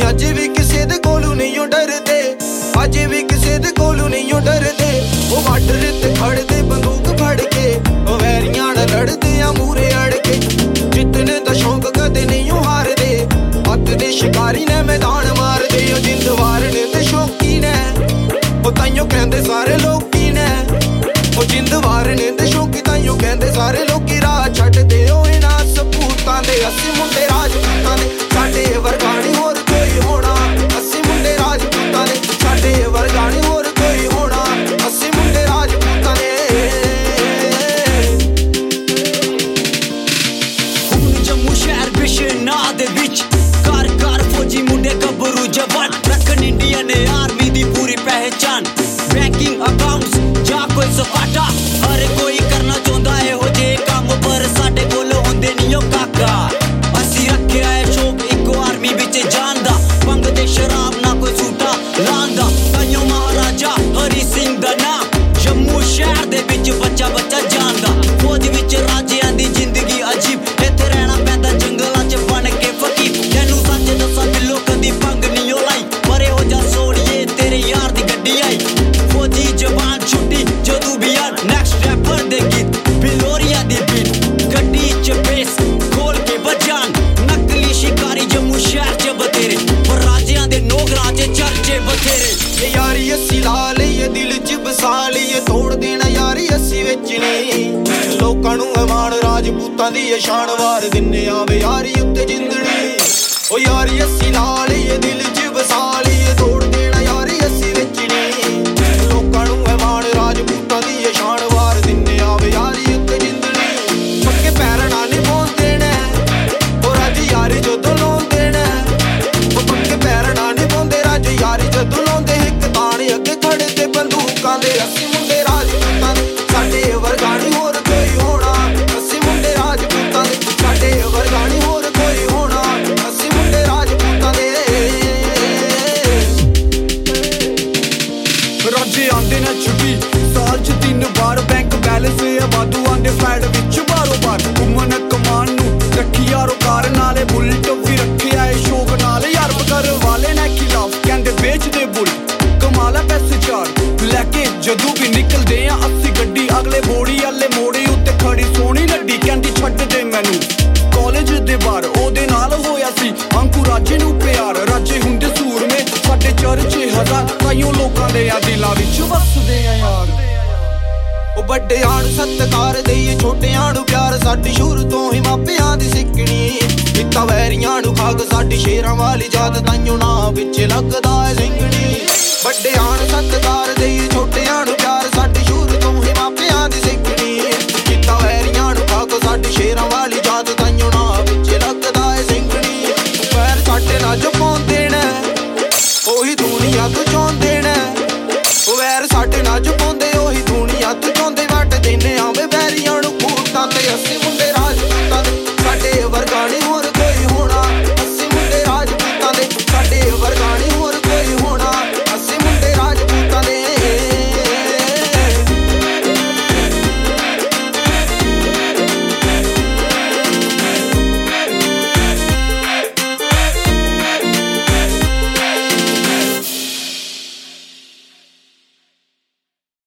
अज भी किसे दे कोलू नहीं डरदे, अज भी किसे दे कोलू नहीं डरदे। ओ बार्डर ते खड़दे बंदूक फड़ के, ओ वैरियां नाल लड़दे आ मूरे अड़ के। जितने दा शौक कदे नहीं हारदे, हत्थ दे शिकारी ने मैदान मार दे। ओ जिंद वारने ते शौकीन है, ओ ताइयों कहंदे सारे लोकी ने। ओ जिंद वारने ते शौकी ताइयों कहंदे सारे लोकी। राह छड्डदे ओ इन्हां सपूतां दे, असीं मुंडे राजपूतां दे, साडे वर्गा नी होर कोई होना। असीं मुंडे राजपूतां दे, साडे वर्गा नी होर कोई होना। असीं मुंडे राजपूतां दे। हुण जम्मू शहर बिशनाह दे विच घर घर फौजी मुंडे गभरू जवान रखन इंडिया ने आर्मी दी पूरी पहचान। बैंकिंग अकाउंट्स जा कोई सपाटा, हर कोई करना चाहुंदा है हो जे काम, पर साडे कोल हुंदे नहीं ओ काका। असीं रखिया है शौक इको आर्मी विच जान दा, भंग ते शराब ना कोई सूटा लांदा। ताइयों महाराजा हरी सिंह दा नाम जम्मू शहर दे विच बच्चा बच्चा जानदा। फौज विच राजियां दी जिंदगी अजीब, इत्थे रहना पैंदा जंगलां च बन के फकीर। तैनूं सच दस्सां दिलों कदी भंग नहीं ओ लाई, पर इहो जा सोड़िए तेरे यार दी गड्डी आई। फौजी जवान छुट्टी जदूं भी आन, नैक्सट रैपर दे गीत बिलोरिया दी बीट, गड्डी च बेस खोल के बजान। नकली शिकारी जम्मू शहर च बतेरे, पर राजियां दे नौकरां च चर्चे बथेरे। ये यारी अस्सी ला लईए दिल च बसा लईए, तोड़ देना यारी अस्सी विच नहीं। लोकां नूं अमान राजपूतां दी शान वार दिन्ने आवे यारी उत्ते जिंदड़ी। ओ यारी अस्सी ला लईए दिल च बसा लईए, तोड़ देना यारी अस्सी विच नहीं। लोकां नूं अमान राजपूतां दी शान वार दिन्ने आवे यारी उत्ते जिंदड़ी। पक्के पैर नाल नहीं पौन देना, ओ राज यारी जदों लाउण देना। ओ पक्के पैर नाल नहीं पौंदे राज यारी जदों लाउंदे। हिक ताण अगे खड़े ते बंदूकां दे, असीं मुंडे राजपूतां दे, साडे वर्गा नी होर कोई होना। असीं मुंडे राजपूतां दे, साडे वर्गा नी होर कोई होना। असीं मुंडे राजपूतां दे। राजे आंदे ना छुट्टी साल च 3 बार, बैंक बैलेंस वाधू आंदे फ्लैट विच बारो बार। घुमन कमान नूं रखी यारो कार, नाले बुलेट भी रखे आए शौक नाल। यार कर वाले ने खिलाफ कहंदे बेचदे बुल, कमाला पैसे चार लैके जदूं भी निकलदे आ। अस्सी गड्डी अगले बोड़ी आले मोड़ी उत्ते खड़ी सोहनी लड्डी, कहंदी छड्ड दे मैनू कॉलेज दे बार। ओदे नाल होया सी अंकु राजे नूं प्यार, राजे हुंदे सूरमे साडे चर्चे हजार। ताइयों लोकां दे आ दिलां विच वसदे आ यार। ओ बड्डियां नूं सत्कार देईए, छोटियां नूं प्यार, साडी शुरू तो ही मापियां दी सिक्खणी। इत्ता वैरियां नूं खाग साडी शेरां वाली जात, ताइयों नां विच लगदा है सिंघणी। बड्डियां नूं सत्कार देईए, छोटियां नूं